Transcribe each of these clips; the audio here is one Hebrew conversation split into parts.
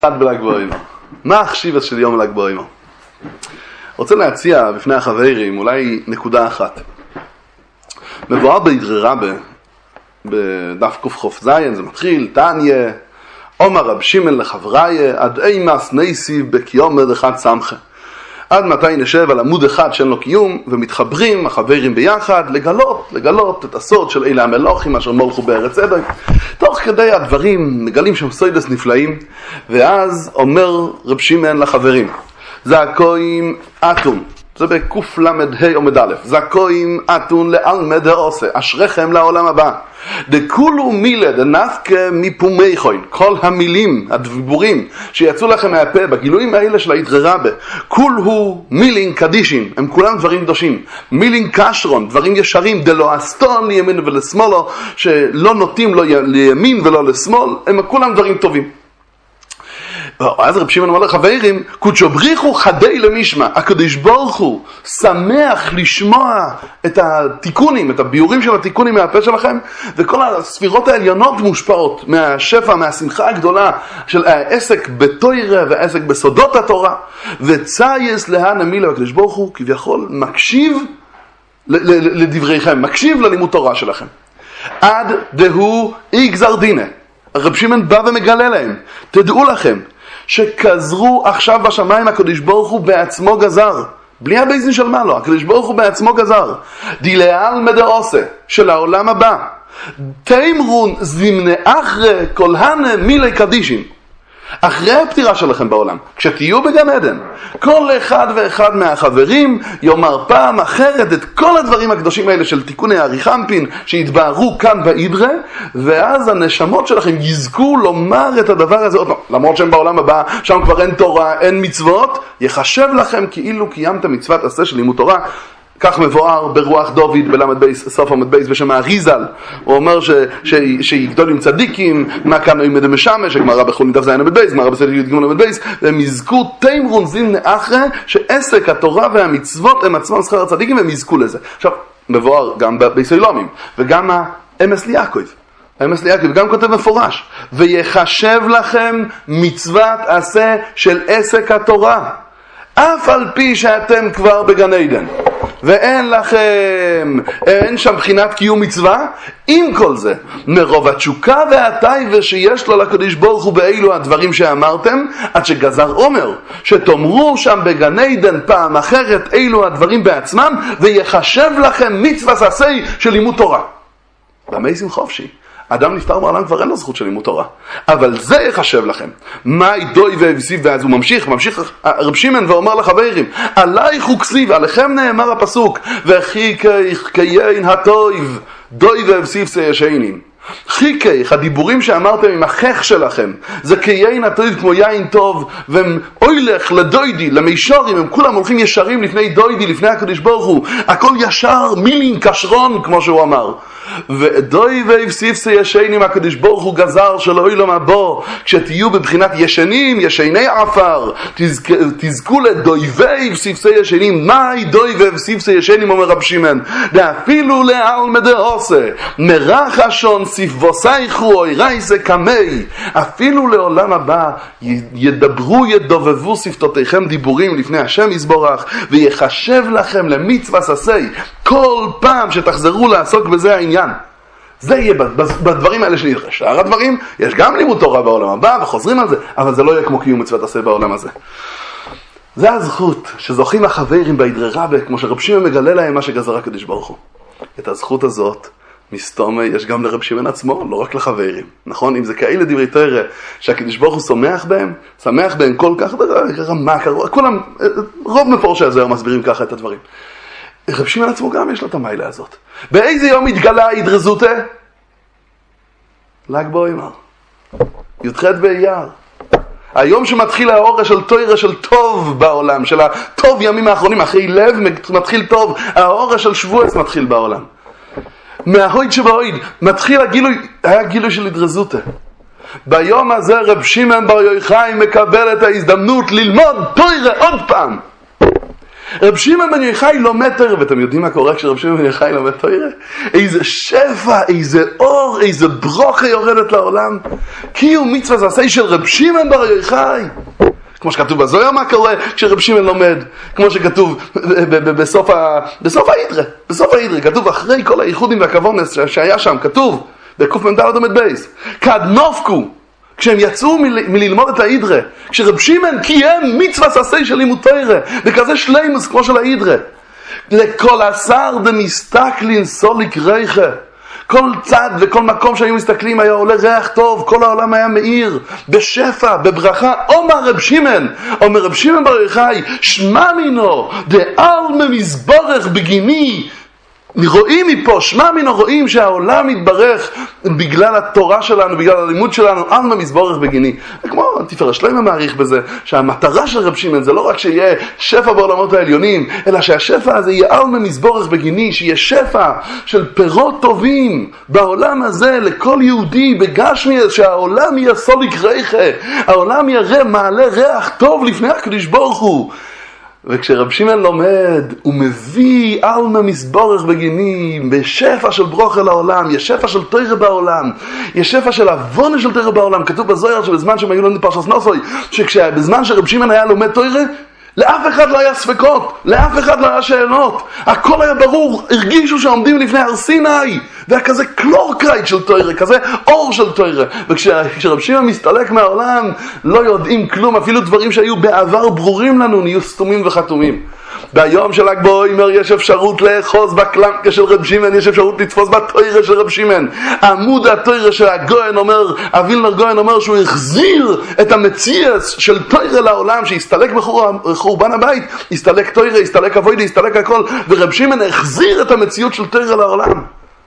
בל"ג בעומר. מה החשיבות של יום ל"ג בעומר? רוצה להציע בפני החברים אולי נקודה אחת. מבואר באידרי רבה, בדף קכ"ז, זה מתחיל, תניא, אומר רב שמעון לחבריה, עד אימס ניסיב בקיומר אחד סמכה. עד מתי נשב על עמוד אחד שאין לו קיום, ומתחברים החברים ביחד לגלות את הסוד של אלה המלוכים אשר מולכו בארץ אדום. תוך כדי הדברים מגלים שם סודות נפלאים, ואז אומר רב שמעון לחברים, זכויים אתון, זה בקל"ה עמוד א', זכויים אתון לעלמא דעשה, אשריכם לעולם הבא. דכולו מילה דנפקה מפומי חוין, כל המילים, הדיבורים שיצאו לכם מהפה בגילויים האלה של האידרי רבה, כולו מילין קדישים, הם כולם דברים קדושים, מילין קשרון, דברים ישרים, דלא אסתון לימין ולשמאלו, שלא נוטים לא לימין ולא לשמאל, הם כולם דברים טובים. אז רב שמעון אומר לחברים, קודשו בריחו חדי למשמע, הקדוש ברוך הוא שמח לשמוע את התיקונים, את הביורים של התיקונים מהפה שלכם, וכל הספירות העליונות מושפעות מהשפע, מהשמחה הגדולה של העסק בתורה והעסק בסודות התורה, וצייס להן המילה, הקדוש ברוך הוא כביכול מקשיב לדבריכם, מקשיב ללימוד תורה שלכם. עד דהו יגזר דינה, רב שמעון בא ומגלה להם, תדעו לכם, שכזרו עכשיו בשמיים הקדוש ברוך הוא בעצמו גזר, בלי הבייזין של מה לו, הקדוש ברוך הוא בעצמו גזר, דילעלמא דעשה של העולם הבא, תימרון זימנה אחרי כל הנה מילי קדישים, אחרי הפטירה שלכם בעולם, כשתהיו בגן עדן, כל אחד ואחד מהחברים יאמר פעם אחרת את כל הדברים הקדושים האלה של תיקוני אריכמפין שהתבהרו כאן באידרה, ואז הנשמות שלכם יזכו לומר את הדבר הזה עוד פעם, למרות שהם בעולם הבא, שם כבר אין תורה, אין מצוות, יחשב לכם כאילו קיימת מצוות עשה של לימוד תורה. כך מבואר ברוח דוד בלמד בייס, סוף עמוד בייס בשם האריזל, הוא אומר שגדולים צדיקים, מה כאן עומד המשמש, שגמרא בחולין דף זין עמוד בייס, גמרא בסדר י' עמוד בייס, והם יזכו תימרון זימנה אחרי, שעסק התורה והמצוות הם עצמם שכר הצדיקים, והם יזכו לזה. עכשיו, מבואר גם ביסוילומים, וגם האמס ליעקב. האמס ליעקב גם כותב מפורש, ויחשב לכם מצוות עשה של עסק התורה, אף על פי שאתם כבר בגן עדן. ואין לכם, אין שם בחינת קיום מצווה, עם כל זה, מרוב התשוקה והטייבה שיש לו לקדוש ברוך הוא באילו הדברים שאמרתם, עד שגזר אומר, שתאמרו שם בגן עדן פעם אחרת אילו הדברים בעצמם, ויחשב לכם מצווה עשי של לימוד תורה. והמייסים חופשי. אדם נפטר בעולם כבר אין לו זכות של לימוד תורה. אבל זה יחשב לכם. מה ידוי והבסיב, ואז הוא ממשיך רב שמעון ואומר לחברים, עלייך וכסיב, עליכם נאמר הפסוק, וכי קיין הטויב, דוי והבסיב סיישיינים. חיקייך, הדיבורים שאמרתם עם החך שלכם, זה קיין הטויב כמו יין טוב, והם אוילך לדוידי, למישורים, הם כולם הולכים ישרים לפני דוידי, לפני הקדוש ברוך הוא, הכל ישר, מילין קשרון, כמו שהוא אמר. ודוי והבסיף סיישיינים, הקדוש ברוך הוא גזר שלא אילום הבא, כשתהיו בבחינת ישנים, ישני עפר, תזכו לדוי והבסיף סיישיינים. מהי דוי והבסיף סיישיינים, אומר רב שמעון? ואפילו לעלמא דעשה, מרחשון ספבוסייכו אוי רייסה קמי, אפילו לעולם הבא ידובבו שפתותיכם דיבורים לפני השם יזבורך, ויחשב לכם למצווה עשי, כל פעם שתחזרו לעסוק בזה העניין. זה יהיה בדברים האלה שלי. שאר הדברים, יש גם לימוד תורה בעולם הבא, וחוזרים על זה, אבל זה לא יהיה כמו קיום מצוות עשה בעולם הזה. זה הזכות שזוכים החברים באידרי רבה, כמו שרב שמעון מגלה להם מה שגזר הקדוש ברוך הוא. את הזכות הזאת, מסתום, יש גם לרב שמעון עצמו, לא רק לחברים. נכון? אם זה כאלה דברי תורה, שהקדוש ברוך הוא שמח בהם כל כך, כולם, רוב מפורשי הזוהר מסבירים ככה את הדברים. רב שמעון עצמו גם יש לו את המיילה הזאת. באיזה יום התגלה ההידרזותה? ל"ג בעומר. י"ח באייר. היום שמתחיל האור של תורה של טוב בעולם, של הטוב ימים האחרונים, אחרי לב מתחיל טוב, האור של שבועס מתחיל בעולם. מההויד שבהויד, מתחיל הגילוי של הידרזותה. ביום הזה רב שמעון בר יוחאי מקבל את ההזדמנות ללמוד תורה עוד פעם. רב שמעון בן יוחאי לומד תורה, ואתם יודעים מה קורה כשרב שמעון בן יוחאי לומד תורה? איזה שפע, איזה אור, איזה ברוכה יורדת לעולם. קיום מצווה עשה של רב שמעון בר יוחאי. כמו שכתוב בזוהר מה קורה כשרב שמעון לומד, כמו שכתוב בסוף ההידרה, כתוב אחרי כל הייחודים והכוונס שהיה שם, כתוב בקמ"ד עמוד בייס, כדנופקו, כשהם יצאו מללמוד את ההידרה, כשרב שמעון קיים מצווה עשה של לימוד תורה, בכזה שלימוס כמו של ההידרה, לכל השר דמסתכלין סוליק ריחה, כל צד וכל מקום שהיו מסתכלים היה עולה ריח טוב, כל העולם היה מאיר, בשפע, בברכה. אומר רב שמעון בר יוחאי, שמע מינו, דעלמא מזבורך בגיני. רואים מפה, שמע מינו, רואים שהעולם מתברך בגלל התורה שלנו, בגלל הלימוד שלנו, עלמא מזבורך בגיני. וכמו תפארת שלמה מעריך בזה, שהמטרה של רב שמעון זה לא רק שיהיה שפע בעולמות העליונים, אלא שהשפע הזה יהיה עלמא מזבורך בגיני, שיהיה שפע של פירות טובים בעולם הזה לכל יהודי בגשמי, שהעולם יהיה סוליק ריחה, העולם יראה מעלה ריח טוב לפני הקדוש ברוך הוא. וכשרב שמעון לומד, הוא מביא עלמא מזבורך בגיני, בשפע של ברוכה לעולם, יש שפע של תורה בעולם, יש שפע של עוונה של תורה בעולם. כתוב בזוהר שבזמן שהם היו לומדים פרשת נוסוי, שבזמן שרב שמעון היה לומד תורה, לאף אחד לא היה ספקות, לאף אחד לא היה שאלות, הכל היה ברור, הרגישו שעומדים לפני הר סיני, והיה כזה קלורקרייט של תורה, כזה אור של תורה. וכשרב שמעון מסתלק מהעולם, לא יודעים כלום, אפילו דברים שהיו בעבר ברורים לנו, נהיו סתומים וחתומים. ביום של ל"ג בעומר יש אפשרות לאחוז בקלנקה של רב שמעון, יש אפשרות לתפוס בתורה של רב שמעון. עמוד התורה של הגויין אומר, הווילנר גויין אומר שהוא החזיר את המציאות של תורה לעולם, שהסתלק בחורבן הבית, הסתלק תורה, הסתלק עבודה, הסתלק הכל, ורב שמעון החזיר את המציאות של תורה לעולם.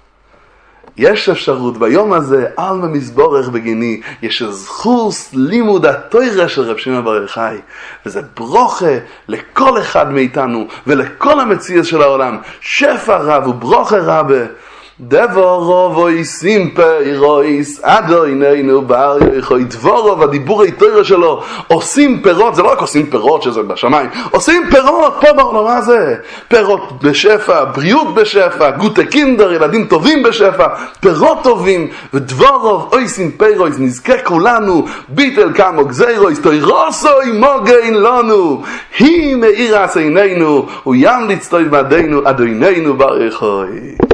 יש אפשרות ביום הזה, עלמא מזבורך בגיני, יש זכות לימוד התורה של רב שמעון בר יוחאי, וזה ברוכה לכל אחד מאיתנו ולכל המציאות של העולם, שפע רב וברוכה רבה. דבורו ואיסים פירויס אדונינו בר יוחאי, דבורו והדיבורי תורה שלו עושים פירות. זה לא רק עושים פירות שזה בשמיים, עושים פירות פה בעולם הזה, פירות בשפע, בריאות בשפע, גוטה קינדר, ילדים טובים בשפע, פירות טובים. ודבורו ואיסים פירויס, נזכה כולנו ביטל כמו גזירויס תוירוסוי מוגן לנו, היא מאירס עינינו וים לצטוי בעדינו אדונינו בר יוחאי.